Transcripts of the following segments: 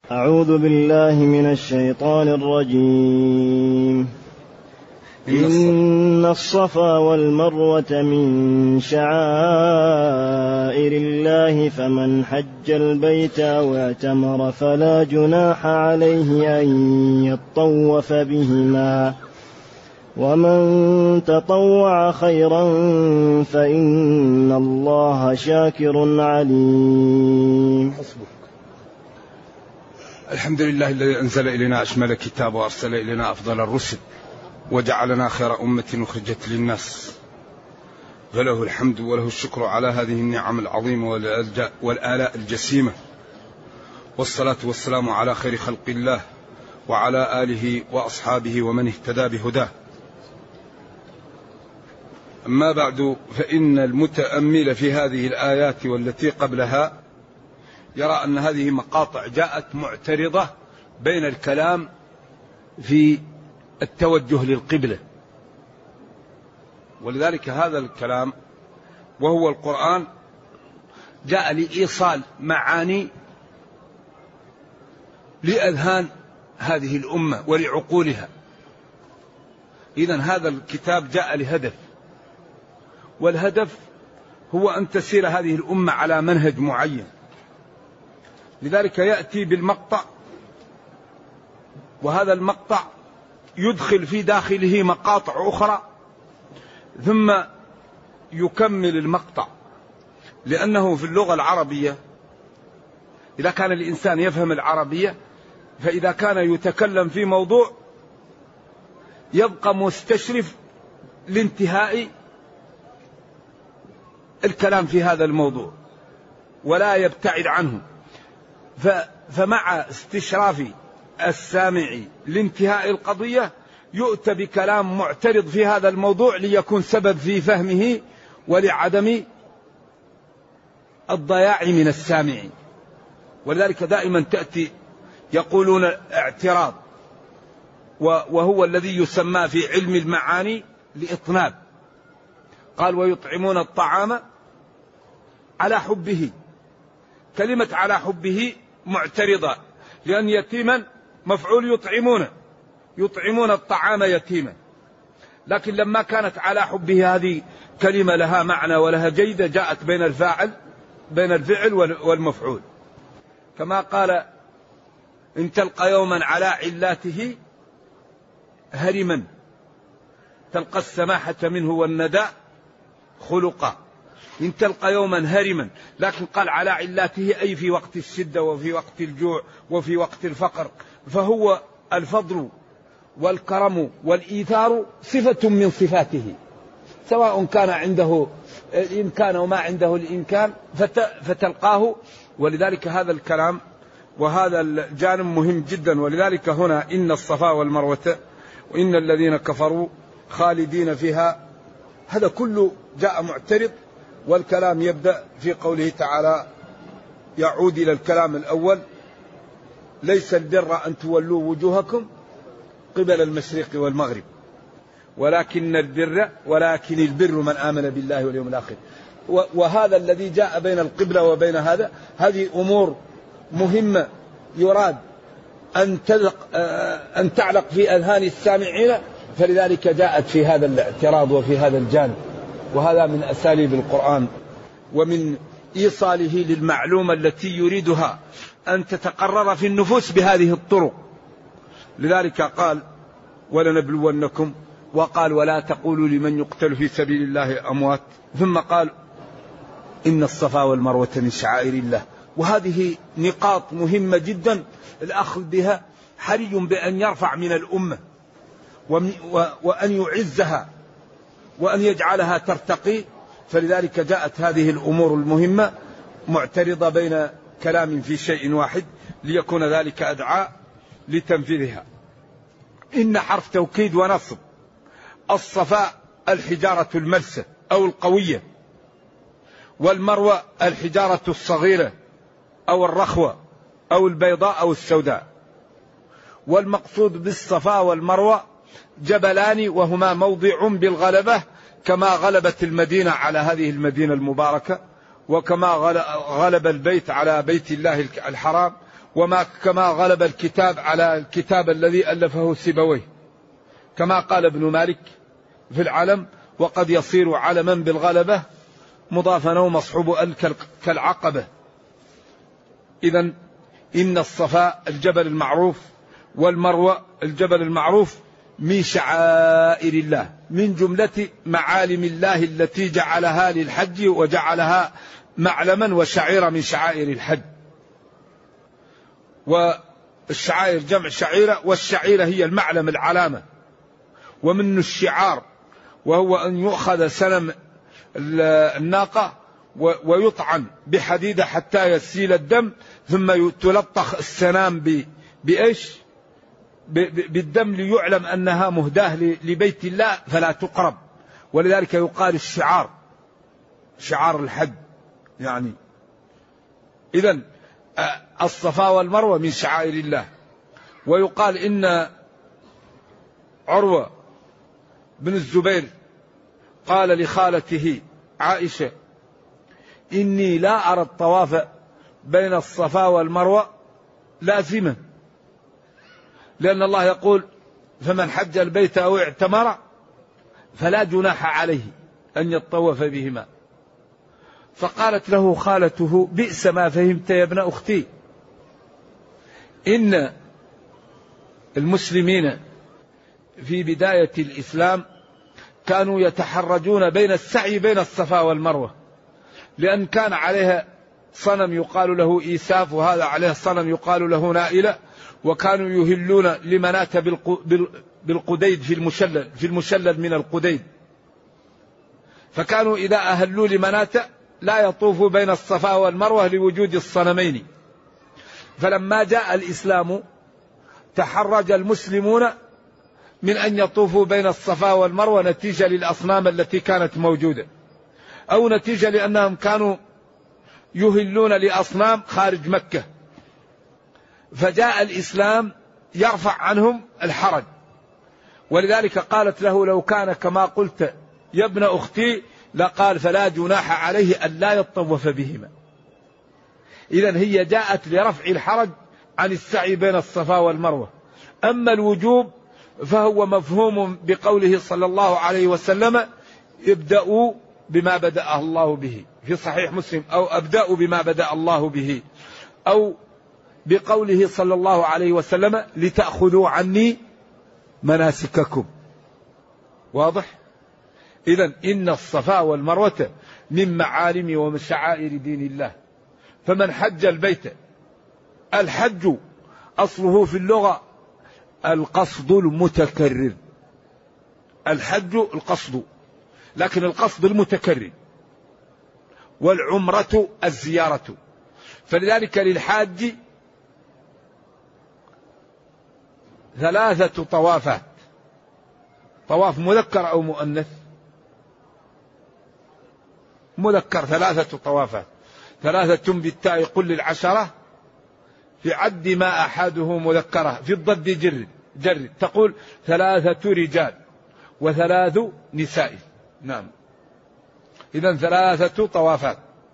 أعوذ بالله من الشيطان الرجيم. إن الصفا والمروة من شعائر الله فمن حج البيت أو اعتمر فلا جناح عليه أن يطوف بهما ومن تطوع خيرا فإن الله شاكر عليم. الحمد لله الذي أنزل إلينا أشمل كتاب وأرسل إلينا أفضل الرسل وجعلنا خير أمة أخرجت للناس، فله الحمد وله الشكر على هذه النعم العظيمة والآلاء الجسيمة، والصلاة والسلام على خير خلق الله وعلى آله وأصحابه ومن اهتدى بهداه. أما بعد، فإن المتأمل في هذه الآيات والتي قبلها يرى أن هذه مقاطع جاءت معترضة بين الكلام في التوجه للقبلة، ولذلك هذا الكلام وهو القرآن جاء لإيصال معاني لأذهان هذه الأمة ولعقولها. إذن هذا الكتاب جاء لهدف، والهدف هو أن تسير هذه الأمة على منهج معين. لذلك يأتي بالمقطع، وهذا المقطع يدخل في داخله مقاطع أخرى ثم يكمل المقطع، لأنه في اللغة العربية إذا كان الإنسان يفهم العربية فإذا كان يتكلم في موضوع يبقى مستشرف لانتهاء الكلام في هذا الموضوع ولا يبتعد عنه، فمع استشراف السامع لانتهاء القضية يؤتى بكلام معترض في هذا الموضوع ليكون سبب في فهمه ولعدم الضياع من السامع. ولذلك دائما تأتي يقولون اعتراض، وهو الذي يسمى في علم المعاني لإطناب. قال ويطعمون الطعام على حبه. كلمة على حبه معترضة، لأن يتيما مفعول يطعمون الطعام يتيما، لكن لما كانت على حبه هذه كلمة لها معنى ولها جيدة جاءت بين الفعل والمفعول. كما قال إن تلقى يوما على علاته هرما تلقى السماحة منه والندى خلقا. إن تلقى يوما هرما، لكن قال على علاته أي في وقت الشدة وفي وقت الجوع وفي وقت الفقر، فهو الفضل والكرم والإيثار صفة من صفاته، سواء كان عنده الإمكان وما عنده الإمكان فتلقاه. ولذلك هذا الكلام وهذا الجانب مهم جدا. ولذلك هنا إن الصفا والمروة وإن الذين كفروا خالدين فيها، هذا كله جاء معترض، والكلام يبدأ في قوله تعالى يعود إلى الكلام الأول ليس البر أن تولوا وجوهكم قبل المشرق والمغرب ولكن البر من آمن بالله واليوم الآخر. وهذا الذي جاء بين القبلة وبين هذه أمور مهمة يراد أن تعلق في أذهان السامعين، فلذلك جاءت في هذا الاعتراض وفي هذا الجانب. وهذا من أساليب القرآن ومن إيصاله للمعلومة التي يريدها أن تتقرر في النفوس بهذه الطرق. لذلك قال ولنبلونكم، وقال ولا تقولوا لمن يقتل في سبيل الله أموات، ثم قال إن الصفا والمروة من شعائر الله. وهذه نقاط مهمة جدا الأخذ بها حري بأن يرفع من الأمة وأن يعزها وأن يجعلها ترتقي. فلذلك جاءت هذه الأمور المهمة معترضة بين كلام في شيء واحد ليكون ذلك أدعى لتنفيذها. إن حرف توكيد ونصب. الصفاء الحجارة الملسة أو القوية، والمروة الحجارة الصغيرة أو الرخوة أو البيضاء أو السوداء. والمقصود بالصفا والمروة جبلان وهما موضع بالغلبة، كما غلبت المدينة على هذه المدينة المباركة، وكما غلب البيت على بيت الله الحرام، كما غلب الكتاب على الكتاب الذي ألفه سيبويه، كما قال ابن مالك في العلم: وقد يصير علما بالغلبة مضافا أو مصحوب كالعقبة. إذن إن الصفا الجبل المعروف والمروة الجبل المعروف من شعائر الله، من جملة معالم الله التي جعلها للحج وجعلها معلما وشعيرة من شعائر الحج. والشعائر جمع شعيرة، والشعيرة هي المعلم العلامة، ومن الشعار وهو أن يؤخذ سنم الناقة ويطعن بحديدة حتى يسيل الدم، ثم تلطخ السنام بإيش؟ بالدم، ليعلم أنها مهداة لبيت الله فلا تقرب. ولذلك يقال الشعار، شعار الحج يعني. إذن الصفا والمروة من شعائر الله. ويقال إن عروة بن الزبير قال لخالته عائشة: إني لا أرى الطواف بين الصفا والمروة لازما، لأن الله يقول: فمن حج البيت أو اعتمر فلا جناح عليه أن يطوف بهما. فقالت له خالته: بئس ما فهمت يا ابن أختي، إن المسلمين في بداية الإسلام كانوا يتحرجون بين السعي بين الصفا والمروة، لأن كان عليها صنم يقال له إيساف، وهذا عليه صنم يقال له نائلة، وكانوا يهلون لمناة بالقديد في المشلل من القديد، فكانوا إذا أهلوا لمناة لا يطوفوا بين الصفا والمروة لوجود الصنمين. فلما جاء الإسلام تحرج المسلمون من أن يطوفوا بين الصفا والمروة نتيجة للأصنام التي كانت موجودة، أو نتيجة لأنهم كانوا يهلون لأصنام خارج مكة. فجاء الإسلام يرفع عنهم الحرج، ولذلك قالت له: لو كان كما قلت يا ابن أختي لقال فلا جناح عليه أن لا يطوف بهما. إذن هي جاءت لرفع الحرج عن السعي بين الصفا والمروة. أما الوجوب فهو مفهوم بقوله صلى الله عليه وسلم: ابدأوا بما بدأ الله به، في صحيح مسلم، أو أبدأوا بما بدأ الله به، أو بقوله صلى الله عليه وسلم: لتأخذوا عني مناسككم. واضح؟ إذن إن الصفا والمروة من معالم ومن شعائر دين الله. فمن حج البيت، الحج أصله في اللغة القصد المتكرر، الحج القصد، لكن القصد المتكرر، والعمرة الزيارة. فلذلك للحاج 3 طوافات، طواف مذكر أو مؤنث؟ مذكر، 3 طوافات، 3 بالتاء قل 10 في عد ما أحده مذكرة، في الضد جرد تقول 3 رجال و3 نساء. نعم. إذن 3 طوافات: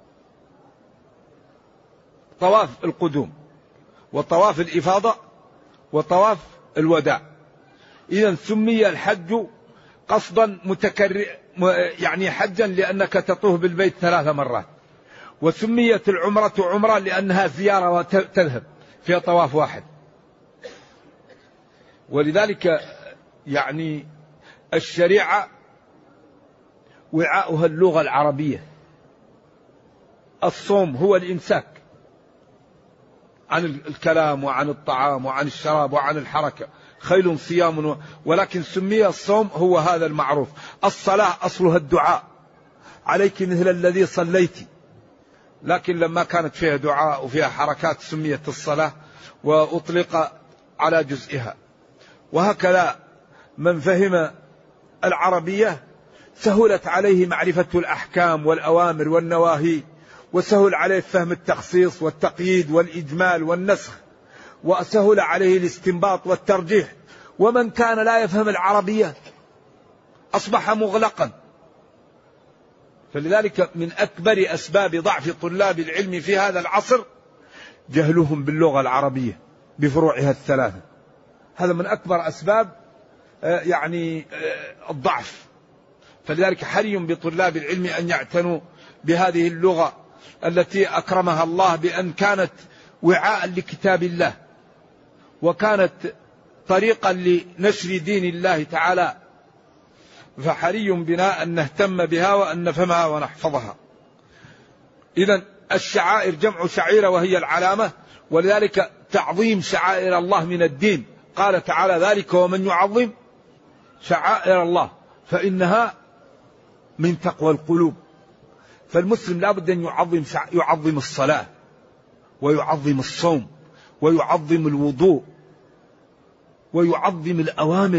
طواف القدوم، وطواف الإفاضة، وطواف الوداع. إذن سمي الحج قصدا متكرر، يعني حجا لأنك تطوف بالبيت 3 مرات، وسميت العمرة عمرة لأنها زيارة وتذهب فيها طواف واحد. ولذلك يعني الشريعة وعاؤها اللغة العربية. الصوم هو الإمساك عن الكلام وعن الطعام وعن الشراب وعن الحركة، خيل صيام، ولكن سمي الصوم هو هذا المعروف. الصلاة أصلها الدعاء: عليك مثل الذي صليت، لكن لما كانت فيها دعاء وفيها حركات سميت الصلاة وأطلق على جزئها. وهكذا من فهم العربية سهلت عليه معرفة الأحكام والأوامر والنواهي، وسهل عليه فهم التخصيص والتقييد والإجمال والنسخ، وسهل عليه الاستنباط والترجيح. ومن كان لا يفهم العربية أصبح مغلقا. فلذلك من أكبر أسباب ضعف طلاب العلم في هذا العصر جهلهم باللغة العربية بفروعها الثلاثة. هذا من أكبر أسباب الضعف. فلذلك حري بطلاب العلم أن يعتنوا بهذه اللغة التي أكرمها الله بأن كانت وعاء لكتاب الله، وكانت طريقا لنشر دين الله تعالى، فحري بنا أن نهتم بها وأن نفهمها ونحفظها. إذن الشعائر جمع شعيرة وهي العلامة، ولذلك تعظيم شعائر الله من الدين. قال تعالى: ذلك ومن يعظم شعائر الله فإنها من تقوى القلوب. فالمسلم لا بد أن يعظم الصلاة، ويعظم الصوم، ويعظم الوضوء، ويعظم الأوامر،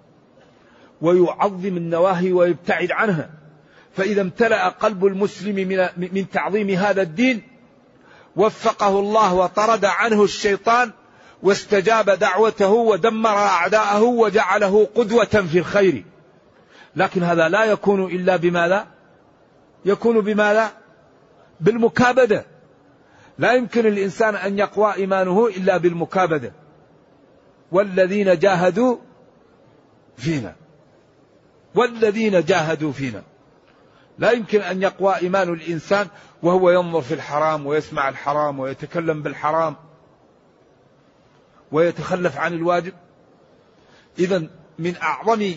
ويعظم النواهي ويبتعد عنها. فإذا امتلأ قلب المسلم من تعظيم هذا الدين وفقه الله وطرد عنه الشيطان واستجاب دعوته ودمر أعداءه وجعله قدوة في الخير. لكن هذا لا يكون إلا بماذا؟ يكون بماذا؟ بالمكابدة. لا يمكن الإنسان أن يقوى إيمانه إلا بالمكابدة. والذين جاهدوا فينا، والذين جاهدوا فينا. لا يمكن أن يقوى إيمان الإنسان وهو ينظر في الحرام ويسمع الحرام ويتكلم بالحرام ويتخلف عن الواجب. إذن من أعظم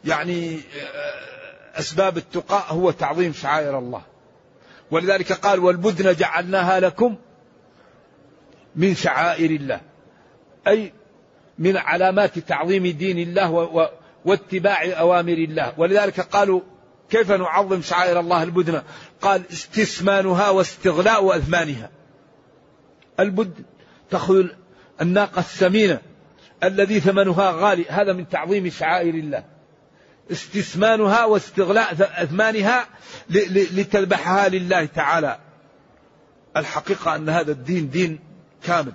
أسباب التقاء هو تعظيم شعائر الله. ولذلك قال: والبدن جعلناها لكم من شعائر الله، أي من علامات تعظيم دين الله واتباع أوامر الله. ولذلك قالوا: كيف نعظم شعائر الله البدن؟ قال: استثمانها واستغلاء أثمانها. البدن تأخذ الناقة الثمينة الذي ثمنها غالي، هذا من تعظيم شعائر الله. استثمانها واستغلاء أثمانها لتذبحها لله تعالى. الحقيقة أن هذا الدين دين كامل.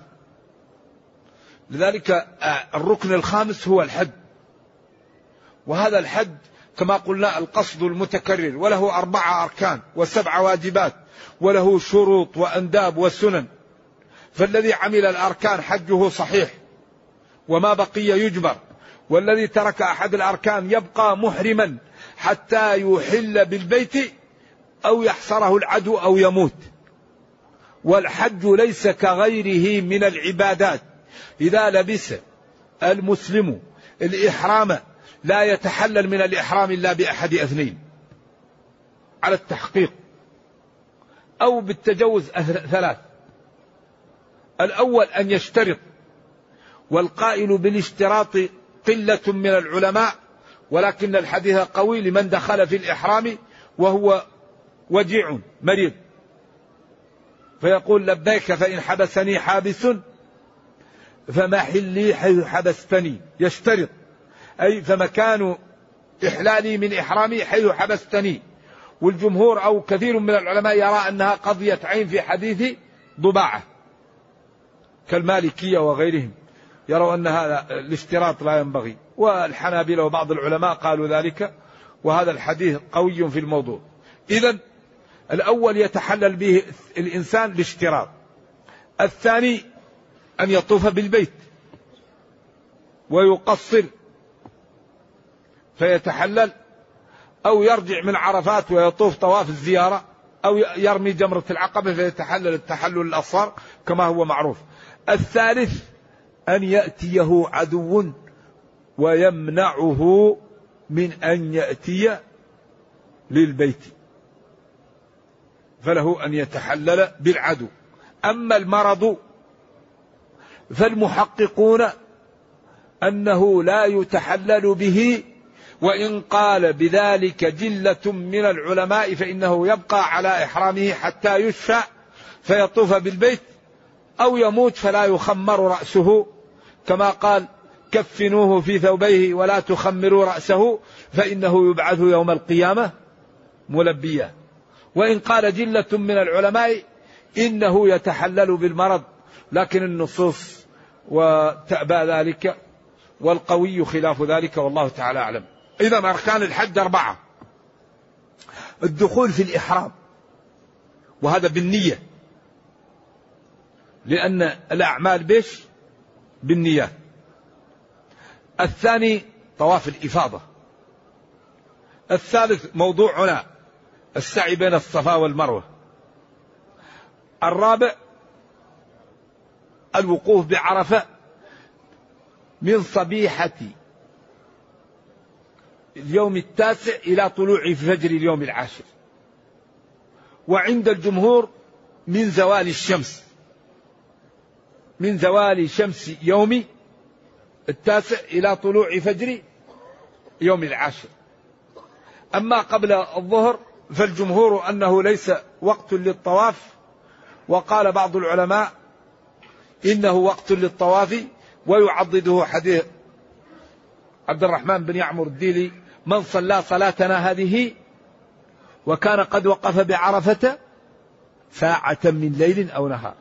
لذلك الركن الخامس هو الحج. وهذا الحج كما قلنا القصد المتكرر، وله 4 أركان و7 واجبات، وله شروط وأنداب وسنن. فالذي عمل الأركان حجه صحيح وما بقي يجبر، والذي ترك أحد الأركان يبقى محرما حتى يحل بالبيت أو يحصره العدو أو يموت. والحج ليس كغيره من العبادات. إذا لبس المسلم الإحرام لا يتحلل من الإحرام إلا بأحد 2 على التحقيق، أو بالتجوز 3. الأول أن يشترط، والقائل بالاشتراط قلة من العلماء، ولكن الحديث قوي لمن دخل في الإحرام وهو وجيع مريض فيقول: لبيك فإن حبسني حابس فمحلي حيث حبستني. يشترط، أي فمكان إحلالي من إحرامي حيث حبستني. والجمهور أو كثير من العلماء يرى أنها قضية عين في حديث ضباعة، كالمالكية وغيرهم يروا أن هذا الاشتراط لا ينبغي، والحنابلة وبعض العلماء قالوا ذلك، وهذا الحديث قوي في الموضوع. إذن الأول يتحلل به الإنسان الاشتراط. الثاني أن يطوف بالبيت ويقصر فيتحلل، أو يرجع من عرفات ويطوف طواف الزيارة، أو يرمي جمرة العقبة فيتحلل التحلل الأصغر كما هو معروف. الثالث أن يأتيه عدو ويمنعه من أن يأتي للبيت، فله أن يتحلل بالعدو. أما المرض فالمحققون أنه لا يتحلل به، وإن قال بذلك جلة من العلماء فإنه يبقى على إحرامه حتى يشفى فيطوف بالبيت، أو يموت فلا يخمر رأسه، كما قال: كفنوه في ثوبيه ولا تخمروا رأسه فإنه يبعث يوم القيامة ملبيا. وإن قال جلة من العلماء إنه يتحلل بالمرض، لكن النصوص وتأبى ذلك، والقوي خلاف ذلك، والله تعالى أعلم. إذا أركان الحج 4: الدخول في الإحرام، وهذا بالنية، لأن الأعمال بيش بالنيات. الثاني طواف الإفاضة. الثالث موضوعنا السعي بين الصفا والمروة. الرابع الوقوف بعرفة من صبيحة اليوم التاسع إلى طلوع فجر اليوم العاشر، وعند الجمهور من زوال الشمس، من زوال شمس يوم التاسع إلى طلوع فجر يوم العاشر. أما قبل الظهر فالجمهور أنه ليس وقت للطواف، وقال بعض العلماء إنه وقت للطواف، ويعضده حديث عبد الرحمن بن يعمر الديلي: من صلى صلاتنا هذه وكان قد وقف بعرفة ساعة من ليل أو نهار.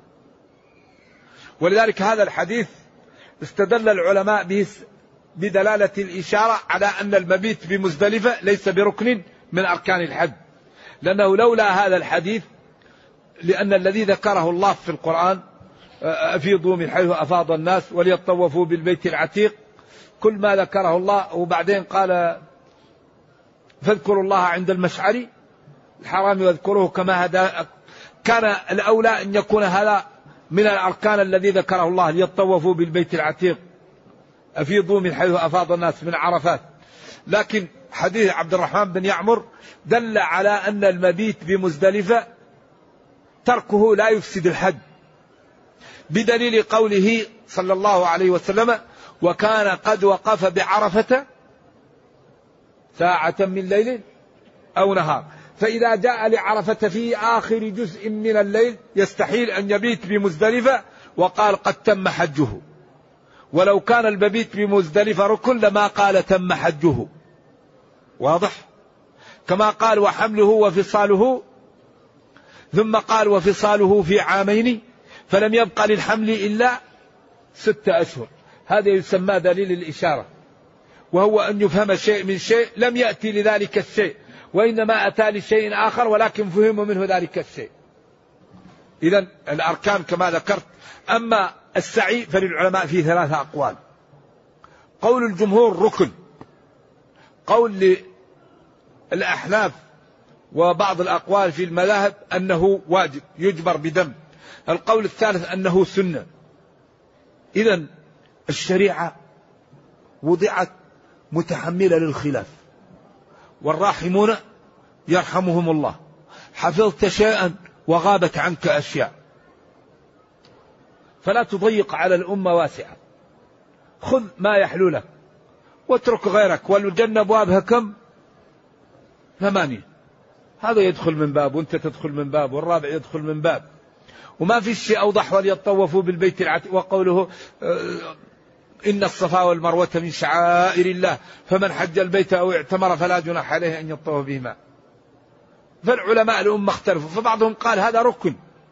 ولذلك هذا الحديث استدل العلماء به بدلالة الإشارة على أن المبيت بمزدلفة ليس بركن من أركان الحج، لأنه لولا هذا الحديث، لأن الذي ذكره الله في القرآن أفيضوا من حيث أفاض الناس وليطوفوا بالبيت العتيق، كل ما ذكره الله، وبعدين قال فاذكروا الله عند المشعر الحرام واذكروه كما هدى. كان الأولى أن يكون هذا من الأركان الذي ذكره الله: ليطوفوا بالبيت العتيق، أفيضوا من حيث أفاض الناس من عرفات. لكن حديث عبد الرحمن بن يعمر دل على أن المبيت بمزدلفة تركه لا يفسد الحج، بدليل قوله صلى الله عليه وسلم: وكان قد وقف بعرفة ساعة من ليل أو نهار. فإذا جاء لعرفة في آخر جزء من الليل يستحيل أن يبيت بمزدلفة وقال قد تم حجه، ولو كان المبيت بمزدلفة ركن لما قال تم حجه. واضح؟ كما قال وحمله وفصاله، ثم قال وفصاله في عامين، فلم يبق للحمل إلا 6 أشهر. هذا يسمى دليل الإشارة، وهو أن يفهم شيء من شيء لم يأتي لذلك الشيء، وإنما أتى لشيء آخر ولكن فهم منه ذلك الشيء. إذن الأركان كما ذكرت. أما السعي فللعلماء فيه 3 أقوال. قول الجمهور ركن، قول للأحناف وبعض الأقوال في المذاهب أنه واجب يجبر بدم، القول الثالث أنه سنة. إذن الشريعة وضعت متحملة للخلاف، والراحمون يرحمهم الله. حفظت شيئا وغابت عنك أشياء، فلا تضيق على الأمة واسعة، خذ ما يحلو لك واترك غيرك. والجنة أبوابها كم؟ 8. هذا يدخل من باب وانت تدخل من باب والرابع يدخل من باب، وما في شيء أوضح وليطوفوا بالبيت العتيق. وقوله إن الصفا والمروة من شعائر الله فمن حج البيت أو اعتمر فلا جناح عليه أن يطوف بهما. فالعلماء الأمة اختلفوا، فبعضهم قال هذا ركن،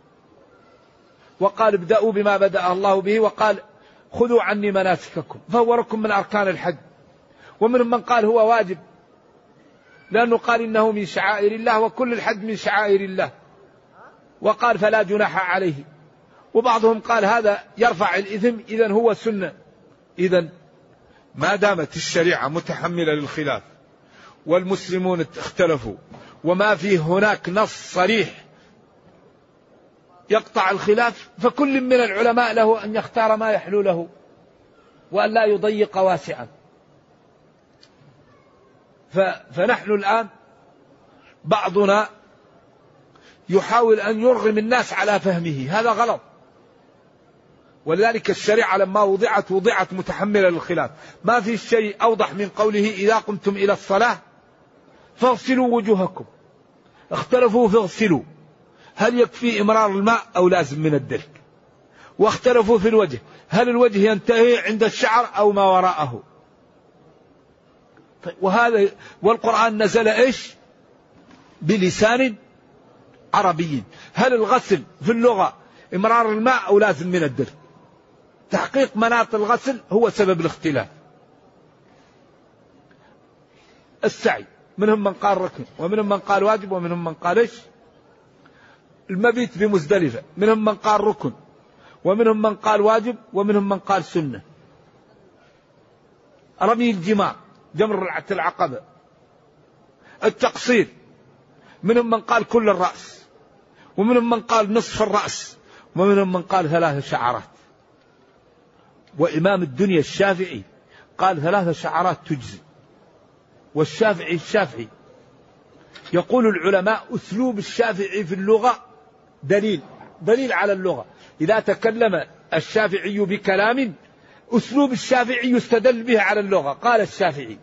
وقال ابدأوا بما بدأ الله به، وقال خذوا عني مناسككم، فهو ركن من أركان الحج. ومنهم من قال هو واجب، لأنه قال إنه من شعائر الله وكل الحج من شعائر الله، وقال فلا جناح عليه. وبعضهم قال هذا يرفع الإثم، إذن هو سنة. إذن ما دامت الشريعة متحملة للخلاف والمسلمون اختلفوا وما فيه هناك نص صريح يقطع الخلاف، فكل من العلماء له أن يختار ما يحلو له وأن لا يضيق واسعا. فنحن الآن بعضنا يحاول أن يرغم الناس على فهمه، هذا غلط. ولذلك الشريعة لما وضعت متحملة للخلاف. ما في شيء أوضح من قوله إذا قمتم إلى الصلاة فاغسلوا وجوهكم. اختلفوا في اغسلوا، هل يكفي إمرار الماء أو لازم من الدلك؟ واختلفوا في الوجه، هل الوجه ينتهي عند الشعر أو ما وراءه؟ وهذا والقرآن نزل إيش؟ بلسان عربي. هل الغسل في اللغة إمرار الماء أو لازم من الدلك؟ تحقيق مناط الغسل هو سبب الاختلاف. السعي منهم من قال ركن ومنهم من قال واجب ومنهم من قال إيش؟ المبيت بمزدلفة منهم من قال ركن ومنهم من قال واجب، ومنهم من قال سنة. رمي الجمار، جمرة العقبة، التقصير، منهم من قال كل الرأس، ومنهم من قال نصف الرأس، ومنهم من قال 3 شعرات. وإمام الدنيا الشافعي قال 3 شعرات تجزي. والشافعي يقول العلماء أسلوب الشافعي في اللغة دليل على اللغة. إذا تكلم الشافعي بكلام أسلوب الشافعي يستدل به على اللغة. قال الشافعي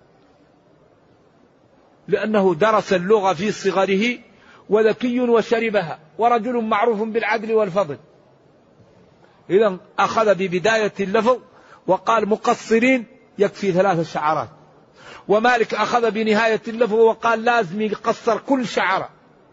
لأنه درس اللغة في صغره وذكي وشربها ورجل معروف بالعدل والفضل. إذا أخذ ببداية اللفظ وقال مقصرين يكفي 3 شعرات. ومالك أخذ بنهاية اللفظ وقال لازم يقصر كل شعرة.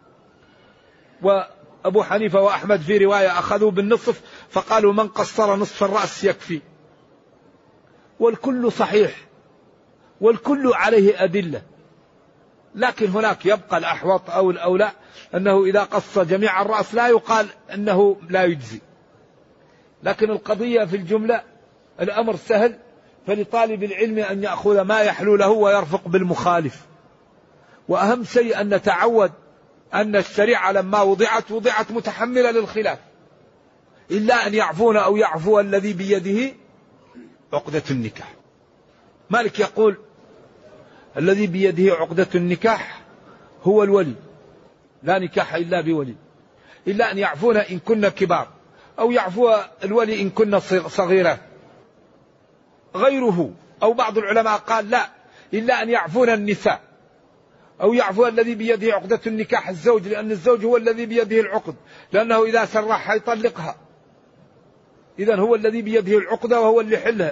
وأبو حنيفة وأحمد في رواية أخذوا بالنصف فقالوا من قصر نصف الرأس يكفي. والكل صحيح والكل عليه أدلة، لكن هناك يبقى الأحوط أو الأولى أنه إذا قص جميع الرأس لا يقال أنه لا يجزي. لكن القضية في الجملة الأمر سهل، فلطالب العلم أن يأخذ ما يحلو له ويرفق بالمخالف. وأهم شيء أن نتعود أن الشريعة لما وضعت متحملة للخلاف، إلا أن يعفون أو يعفو الذي بيده عقدة النكاح. مالك يقول الذي بيده عقدة النكاح هو الولي، لا نكاح إلا بولي، إلا أن يعفون إن كنا كبار، أو يعفو الولي إن كنا صغيرات. غيره أو بعض العلماء قال لا، إلا أن يعفون النساء، أو يعفو الذي بيده عقدة النكاح الزوج، لأن الزوج هو الذي بيده العقد، لأنه إذا سرح يطلقها، إذن هو الذي بيده العقدة وهو اللي يحلها.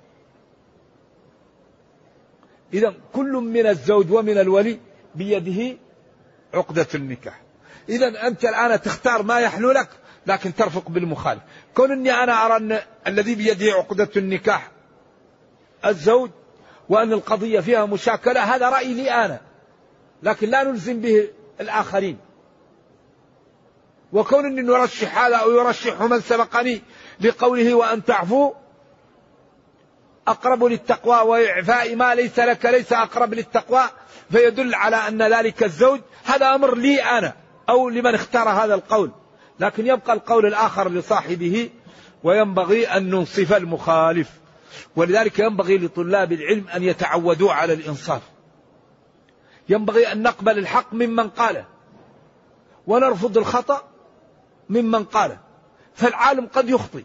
إذن كل من الزوج ومن الولي بيده عقدة النكاح. إذن أنت الآن تختار ما يحلو لك، لكن ترفق بالمخالف. كون أني أنا أرى أن الذي بيده عقدة النكاح الزوج وأن القضية فيها مشاكلة، هذا رأيي لي أنا، لكن لا نلزم به الآخرين. وكون أني نرشح هذا أو يرشح من سبقني لقوله وأن تعفو أقرب للتقوى، وإعفاء ما ليس لك ليس أقرب للتقوى، فيدل على أن ذلك الزوج هذا أمر لي أنا أو لمن اختار هذا القول، لكن يبقى القول الآخر لصاحبه، وينبغي أن ننصف المخالف. ولذلك ينبغي لطلاب العلم أن يتعودوا على الإنصاف. ينبغي أن نقبل الحق ممن قاله ونرفض الخطأ ممن قاله. فالعالم قد يخطئ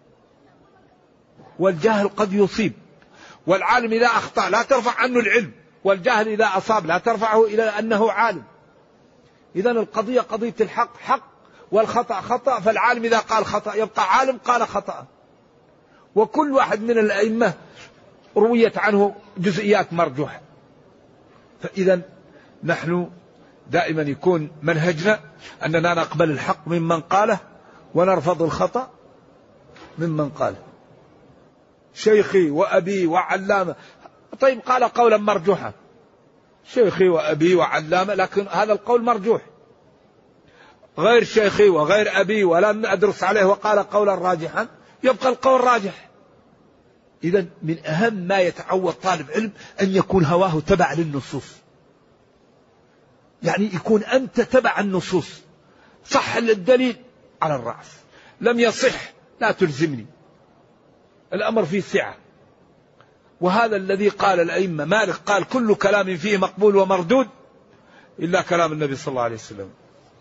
والجاهل قد يصيب، والعالم إذا أخطأ لا ترفع عنه العلم، والجاهل إذا أصاب لا ترفعه إلى أنه عالم. إذن القضية قضية الحق حق والخطأ خطأ، فالعالم إذا قال خطأ يبقى عالم قال خطأ. وكل واحد من الأئمة رويت عنه جزئيات مرجوحة. فإذا نحن دائما يكون منهجنا أننا نقبل الحق ممن قاله ونرفض الخطأ ممن قاله. شيخي وأبي وعلامة، طيب قال قولا مرجوحا، شيخي وأبي وعلامة، لكن هذا القول مرجوح. غير شيخي وغير أبي ولم أدرس عليه وقال قولا راجحا، يبقى القول راجح. إذن من أهم ما يتعود طالب علم أن يكون هواه تبع للنصوص، يعني يكون أنت تبع النصوص. صح الدليل على الرأس، لم يصح لا تلزمني، الأمر فيه سعة. وهذا الذي قال الأئمة. مالك قال كل كلام فيه مقبول ومردود إلا كلام النبي صلى الله عليه وسلم.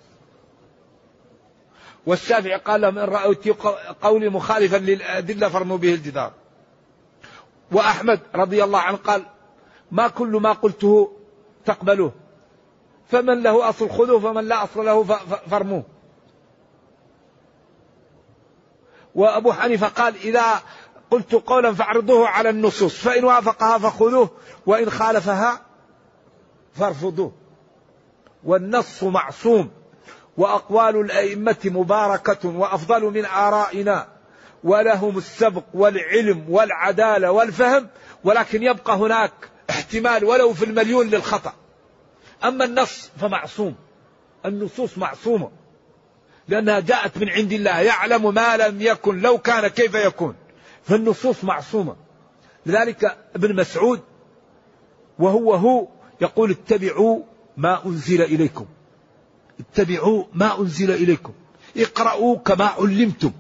والشافعي قال لهم إن رأيت قولي مخالفا للأدلة فرموا به الجدار. وأحمد رضي الله عنه قال ما كل ما قلته تقبلوه، فمن له أصل خذوه، فمن لا أصل له فرموه. وأبو حنيفة قال إذا قلت قولا فاعرضوه على النصوص، فإن وافقها فخذوه وإن خالفها فارفضوه. والنص معصوم، وأقوال الأئمة مباركة وأفضل من آرائنا، ولهم السبق والعلم والعدالة والفهم، ولكن يبقى هناك احتمال ولو في المليون للخطأ. أما النص فمعصوم، النصوص معصومة، لأنها جاءت من عند الله، يعلم ما لم يكن لو كان كيف يكون، فالنصوص معصومة. لذلك ابن مسعود وهو يقول اتبعوا ما أنزل إليكم، اتبعوا ما أنزل إليكم، اقرأوا كما علمتم.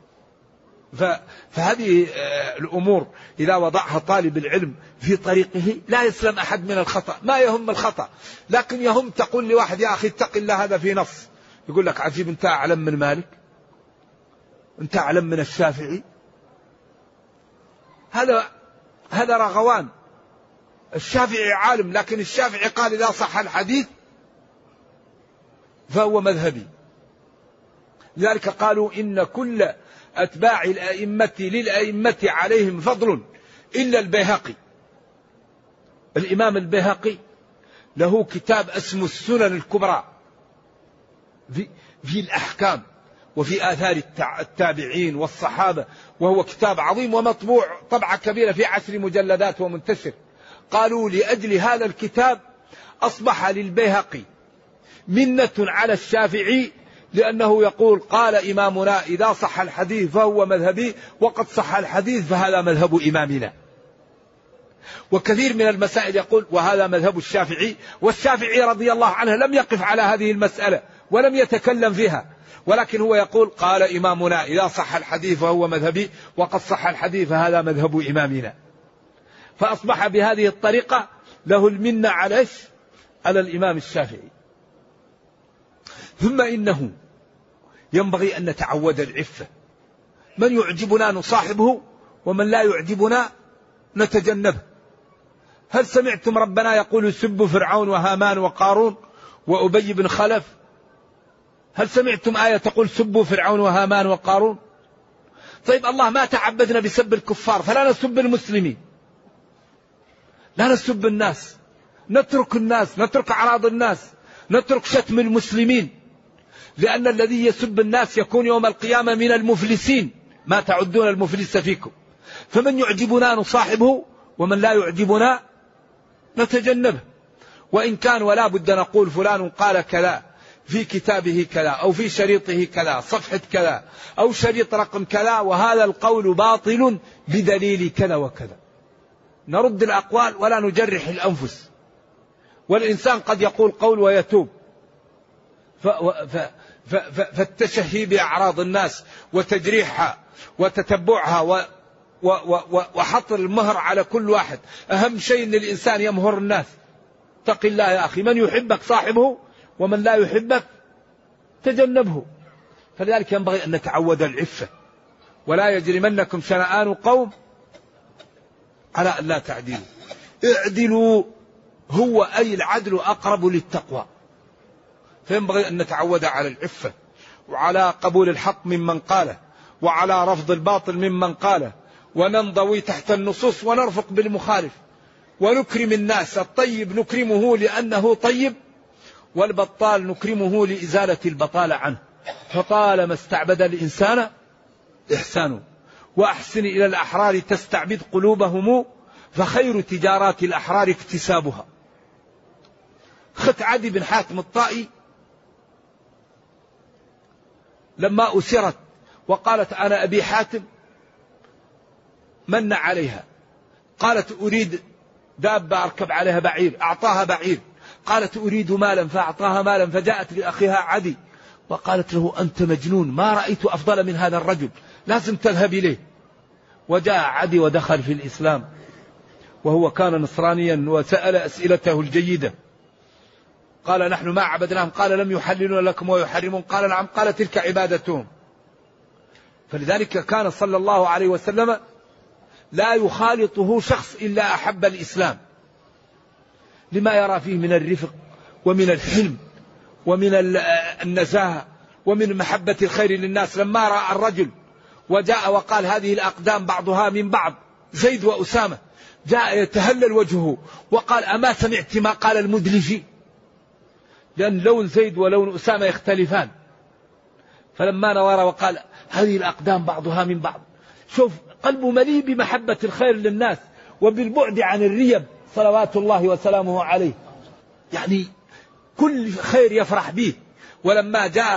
فهذه الأمور إذا وضعها طالب العلم في طريقه لا يسلم أحد من الخطأ. ما يهم الخطأ، لكن يهم تقول لواحد يا أخي اتق الله هذا في نص، يقول لك عجيب أنت أعلم من مالك، أنت أعلم من الشافعي. هذا رغوان. الشافعي عالم، لكن الشافعي قال إذا صح الحديث فهو مذهبي. لذلك قالوا إن كل أتباع الأئمة للأئمة عليهم فضل إلا البيهقي. الإمام البيهقي له كتاب اسمه السنن الكبرى في الأحكام وفي آثار التابعين والصحابة، وهو كتاب عظيم ومطبوع طبعة كبيرة في 10 مجلدات ومنتشر. قالوا لأجل هذا الكتاب أصبح للبيهقي منة على الشافعي، لأنه يقول قال إمامنا إذا صح الحديث فهو مذهبي، وقد صح الحديث فهذا مذهب إمامنا. وكثير من المسائل يقول وهذا مذهب الشافعي، والشافعي رضي الله عنه لم يقف على هذه المسألة ولم يتكلم فيها، ولكن هو يقول قال إمامنا إذا صح الحديث فهو مذهبي، وقد صح الحديث فهذا مذهب إمامنا. فأصبح بهذه الطريقة له المنة على الإمام الشافعي. ثم إنه ينبغي أن نتعود العفة، من يعجبنا نصاحبه ومن لا يعجبنا نتجنبه. هل سمعتم ربنا يقول سبوا فرعون وهامان وقارون وأبي بن خلف؟ هل سمعتم آية تقول سبوا فرعون وهامان وقارون؟ طيب الله ما تعبدنا بسب الكفار، فلا نسب المسلمين، لا نسب الناس، نترك الناس، نترك أعراض الناس، نترك شتم المسلمين، لأن الذي يسب الناس يكون يوم القيامة من المفلسين، ما تعدون المفلس فيكم. فمن يعجبنا نصاحبه ومن لا يعجبنا نتجنبه. وإن كان ولا بد نقول فلان قال كذا في كتابه كذا أو في شريطه كذا صفحة كذا أو شريط رقم كذا، وهذا القول باطل بدليل كذا وكذا. نرد الأقوال ولا نجرح الأنفس. والإنسان قد يقول قول ويتوب، فالتشهي بأعراض الناس وتجريحها وتتبعها وحط المهر على كل واحد. أهم شيء أن الإنسان يمهر الناس. اتق الله يا أخي، من يحبك صاحبه ومن لا يحبك تجنبه. فلذلك ينبغي أن نتعود العفة. ولا يجرمنكم شنآن قوم على أن لا تعدلوا، اعدلوا، هو أي العدل أقرب للتقوى. فينبغي أن نتعود على العفة وعلى قبول الحق ممن قاله وعلى رفض الباطل ممن قاله، وننضوي تحت النصوص ونرفق بالمخالف، ونكرم الناس. الطيب نكرمه لأنه طيب، والبطال نكرمه لإزالة البطالة عنه. فطالما استعبد الإنسان إحسانه، وأحسن إلى الأحرار تستعبد قلوبهم، فخير تجارات الأحرار اكتسابها. خت عدي بن حاتم الطائي لما أسرت وقالت أنا أبي حاتم من عليها، قالت أريد دابة أركب عليها بعير، أعطاها بعير. قالت أريد مالا فأعطاها مالا، فجاءت لأخيها عدي وقالت له أنت مجنون، ما رأيت أفضل من هذا الرجل، لازم تذهب إليه. وجاء عدي ودخل في الإسلام، وهو كان نصرانيا، وسأل أسئلته الجيدة. قال نحن ما عبدناهم، قال لم يحللون لكم ويحرمون، قال نعم، قال تلك عبادتهم. فلذلك كان صلى الله عليه وسلم لا يخالطه شخص إلا أحب الإسلام، لما يرى فيه من الرفق ومن الحلم ومن النزاهة ومن محبة الخير للناس. لما رأى الرجل وجاء وقال هذه الأقدام بعضها من بعض، زيد وأسامة، جاء يتهلل وجهه وقال أما سمعت ما قال المدلجي، لأن لون زيد ولون أسامة يختلفان. فلما نظر وقال هذه الأقدام بعضها من بعض، شوف قلبه مليء بمحبة الخير للناس وبالبعد عن الريب صلوات الله وسلامه عليه، يعني كل خير يفرح به. ولما جاء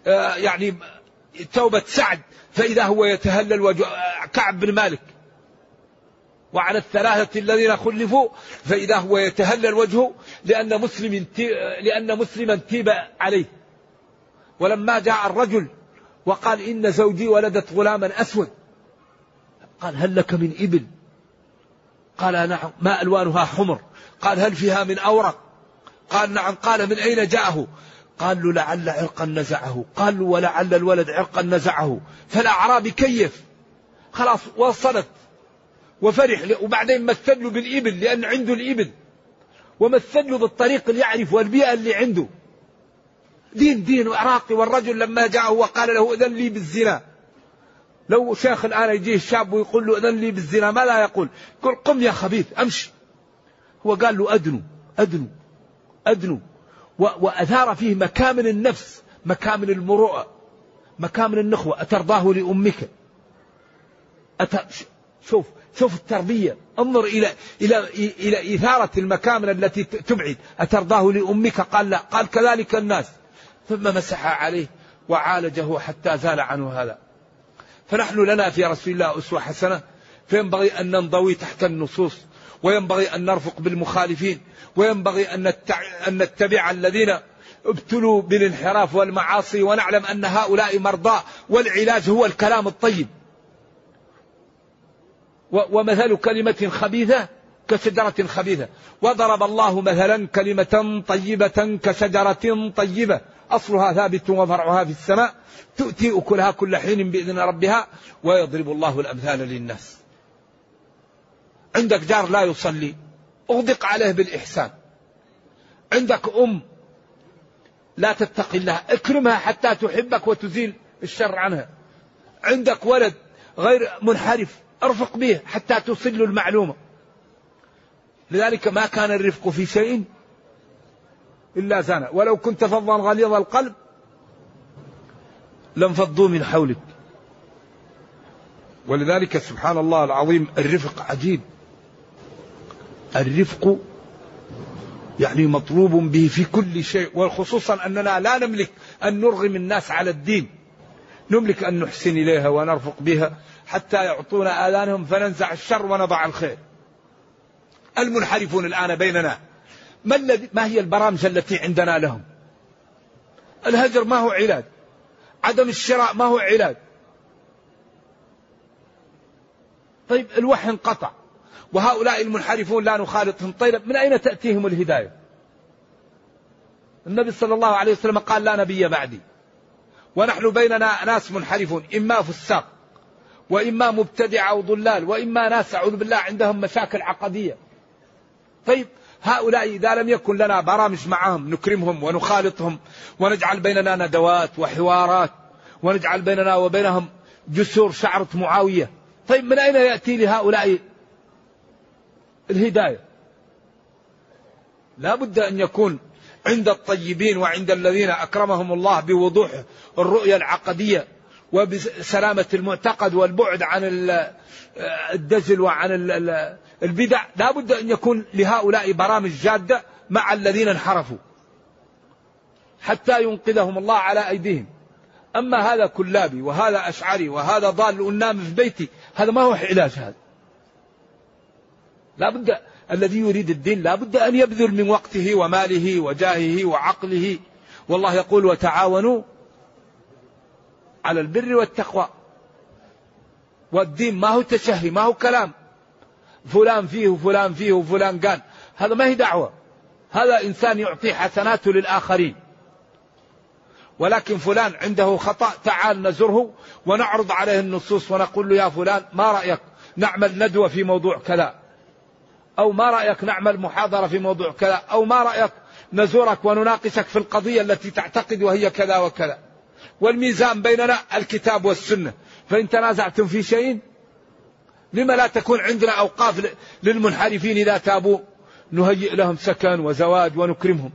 يعني توبة سعد فإذا هو يتهلل وجه كعب بن مالك، وعلى الثلاثة الذين خلفوا فإذا هو يتهلل وجهه لأن مسلما تيب عليه. ولما جاء الرجل وقال إن زوجي ولدت غلاما أسود، قال هل لك من إبل؟ قال نعم. ما ألوانها حمر؟ قال هل فيها من أورق؟ قال نعم. قال من أين جاءه؟ قال له لعل عرقا نزعه. قال له ولعل الولد عرقا نزعه. فالأعرابي كيف، خلاص وصلت وفرح، وبعدين مثل له بالإبل لأن عنده الإبل، ومثل له بالطريق اللي يعرف والبيئة اللي عنده، دين عراقي. والرجل لما جاءه وقال له أذن لي بالزنا، لو شيخ الآن يجيه الشاب ويقول له أذن لي بالزنا ما لا يقول؟ يقول قم يا خبيث أمشي. هو قال له أدنو وأثار فيه مكامن النفس، مكامن المروءة، مكامن النخوة. أترضاه لأمك؟ شوف التربية، انظر إلى إثارة المكامن التي تبعد. أترضاه لأمك؟ قال لا. قال كذلك الناس. ثم مسح عليه وعالجه حتى زال عنه هذا. فنحن لنا في رسول الله أسوة حسنة، فينبغي أن ننضوي تحت النصوص، وينبغي أن نرفق بالمخالفين، وينبغي أن نتبع الذين ابتلوا بالانحراف والمعاصي، ونعلم أن هؤلاء مرضى، والعلاج هو الكلام الطيب. ومثل كلمة خبيثة كشجرة خبيثة، وضرب الله مثلا كلمة طيبة كشجرة طيبة أصلها ثابت وفرعها في السماء تؤتي أكلها كل حين بإذن ربها ويضرب الله الأمثال للناس. عندك جار لا يصلي، أغدق عليه بالإحسان. عندك أم لا تتقي الله، اكرمها حتى تحبك وتزيل الشر عنها. عندك ولد غير منحرف، ارفق به حتى توصل له المعلومة. لذلك ما كان الرفق في شيء إلا زانه، ولو كنت فظا غليظ القلب لانفضوا من حولك. ولذلك سبحان الله العظيم الرفق عجيب. الرفق يعني مطلوب به في كل شيء، وخصوصا أننا لا نملك أن نرغم الناس على الدين، نملك أن نحسن إليها ونرفق بها حتى يعطونا آذانهم فننزع الشر ونضع الخير. المنحرفون الآن بيننا ما هي البرامج التي عندنا لهم؟ الهجر ما هو علاج، عدم الشراء ما هو علاج. طيب الوحي انقطع، وهؤلاء المنحرفون لا نخالطهم. طيب من أين تأتيهم الهداية؟ النبي صلى الله عليه وسلم قال لا نبي بعدي، ونحن بيننا ناس منحرفون، إما فساق وإما مبتدع أو ضلال، وإما ناس أعوذ بالله عندهم مشاكل عقدية. طيب هؤلاء إذا لم يكن لنا برامج معهم نكرمهم ونخالطهم ونجعل بيننا ندوات وحوارات ونجعل بيننا وبينهم جسور شعرة معاوية، طيب من أين يأتي لهؤلاء الهداية؟ لا بد أن يكون عند الطيبين وعند الذين أكرمهم الله بوضوح الرؤية العقدية وبسلامة المعتقد والبعد عن الدجل وعن البدع، لا بد أن يكون لهؤلاء برامج جادة مع الذين انحرفوا حتى ينقذهم الله على أيديهم. أما هذا كلابي وهذا أشعري وهذا ضال أنام في بيتي، هذا ما هو علاج. هذا لا بد، الذي يريد الدين لا بد أن يبذل من وقته وماله وجاهه وعقله. والله يقول وتعاونوا على البر والتقوى. والدين ما هو تشهي، ما هو كلام فلان فيه وفلان فيه وفلان قال، هذا ما هي دعوة، هذا إنسان يعطي حسناته للآخرين. ولكن فلان عنده خطأ تعال نزره ونعرض عليه النصوص ونقول له يا فلان ما رأيك نعمل ندوة في موضوع كذا، أو ما رأيك نعمل محاضرة في موضوع كذا، أو ما رأيك نزورك ونناقشك في القضية التي تعتقد وهي كذا وكذا. والميزان بيننا الكتاب والسنة، فإن تنازعتم في شيء لما لا تكون عندنا أوقاف للمنحرفين إذا تابوا نهيئ لهم سكن وزواج ونكرمهم.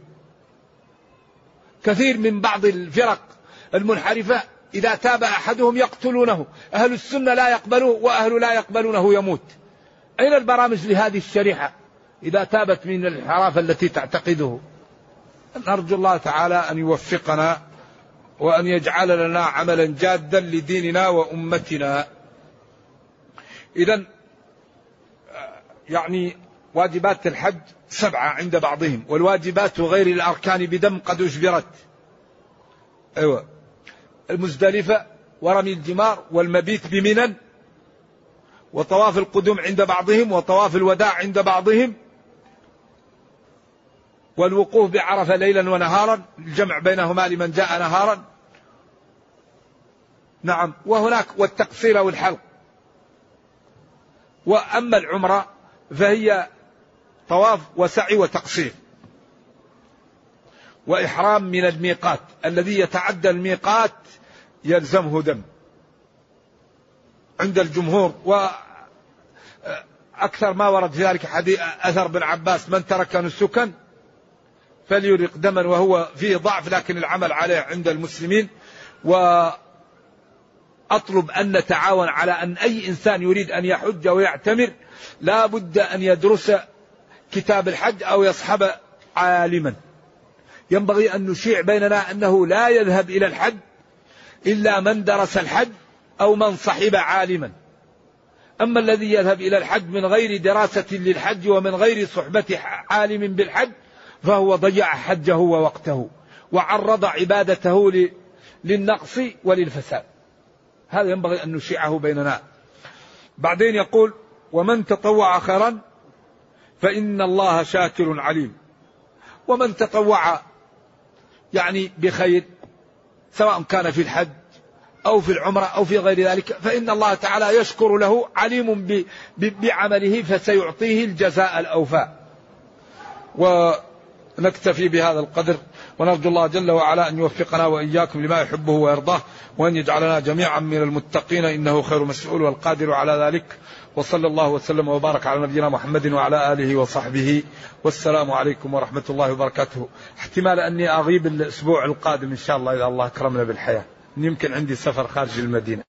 كثير من بعض الفرق المنحرفة إذا تاب أحدهم يقتلونه، أهل السنة لا يقبلوه وأهل لا يقبلونه يموت. أين البرامج لهذه الشريحة إذا تابت من الانحراف التي تعتقده؟ نرجو الله تعالى أن يوفقنا وأن يجعل لنا عملا جادا لديننا وأمتنا. إذن يعني واجبات الحج 7 عند بعضهم، والواجبات غير الأركان بدم قد أجبرت. أيوة، المزدلفة ورمي الجمار والمبيت بمنى وطواف القدوم عند بعضهم وطواف الوداع عند بعضهم والوقوف بعرفة ليلا ونهارا، الجمع بينهما لمن جاء نهارا. نعم، وهناك والتقصير والحلق. وأما العمرة فهي طواف وسعي وتقصير وإحرام من الميقات، الذي يتعدى الميقات يلزمه دم عند الجمهور. وأكثر ما ورد في ذلك حديث أثر بن عباس: من ترك نسكا فليرق دما، وهو فيه ضعف لكن العمل عليه عند المسلمين. وأطلب أن نتعاون على أن أي إنسان يريد أن يحج ويعتمر لا بد أن يدرس كتاب الحج أو يصحب عالما. ينبغي أن نشيع بيننا أنه لا يذهب إلى الحج إلا من درس الحج أو من صحب عالما. أما الذي يذهب إلى الحج من غير دراسة للحج ومن غير صحبة عالم بالحج فهو ضيع حجه ووقته وعرض عبادته للنقص وللفساد. هذا ينبغي أن نشيعه بيننا. بعدين يقول: ومن تطوع خيرا فإن الله شاكر عليم. ومن تطوع يعني بخير سواء كان في الحج أو في العمرة أو في غير ذلك فإن الله تعالى يشكر له، عليم بعمله فسيعطيه الجزاء الأوفى. ونكتفي بهذا القدر، ونرجو الله جل وعلا أن يوفقنا وإياكم لما يحبه ويرضاه، وأن يجعلنا جميعا من المتقين إنه خير مسؤول والقادر على ذلك. وصلى الله وسلم وبارك على نبينا محمد وعلى آله وصحبه، والسلام عليكم ورحمة الله وبركاته. احتمال أني أغيب الأسبوع القادم إن شاء الله إذا الله أكرمنا بالحياة، يمكن عندي سفر خارج المدينة.